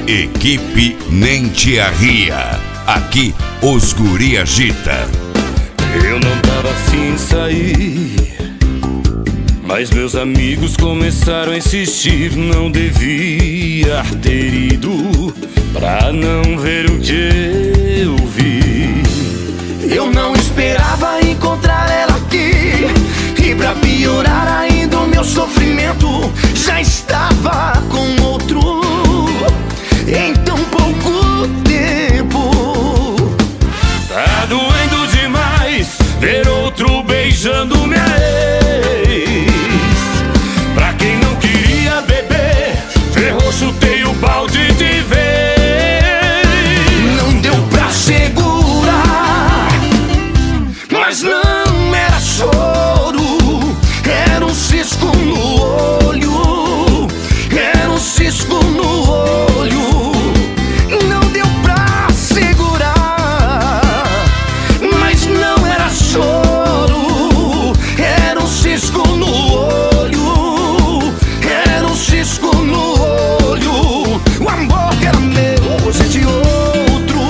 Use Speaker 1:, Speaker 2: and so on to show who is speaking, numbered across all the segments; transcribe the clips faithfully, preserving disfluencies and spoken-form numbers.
Speaker 1: Equipe Nem Te Arria. Aqui os guri agita.
Speaker 2: Eu não tava afim de sair, mas meus amigos começaram a insistir. Não devia ter ido pra não ver o que eu vi.
Speaker 3: Eu não esperava encontrar ela aqui, e pra piorar ainda o meu sofrimento já estava com outro em tão pouco tempo.
Speaker 2: Tá doendo demais ver outro beijando minha ex. Pra quem não queria beber, ferrou, chutei o balde de vez.
Speaker 3: Não deu pra segurar, mas não era choro, era um cisco no olho, era um cisco no olho. Não deu pra segurar, mas não era choro, era um cisco no olho, era um cisco no olho. O amor que era meu, hoje é de outro.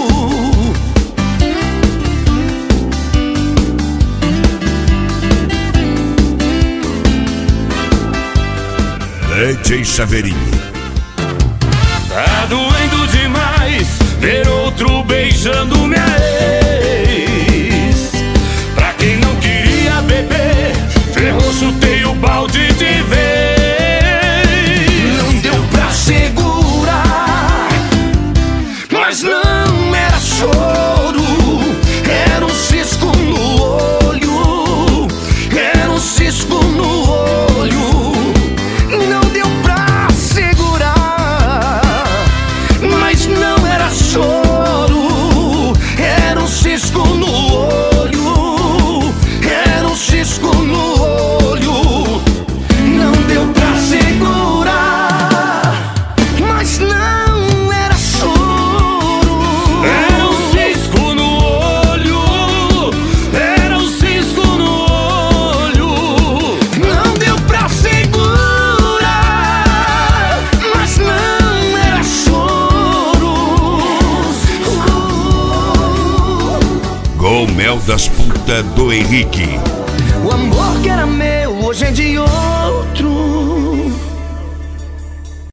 Speaker 1: D J Chaveirinho.
Speaker 2: Tá doendo demais ver outro beijando minha ex. Pra quem não queria beber, ferrou, chutei o balde de vez.
Speaker 3: Não deu pra segurar, mas não era choro, era um cisco no olho, era um cisco no olho. Não deu pra segurar, mas não era choro, era um cisco no olho, era um cisco no olho. Não deu pra segurar, mas não era choro,
Speaker 2: Era um cisco no olho, era um cisco no olho.
Speaker 3: não deu pra segurar, mas não era choro.
Speaker 1: Gol Mel das Putas do Henrique.
Speaker 3: O amor que era meu, hoje é de outro.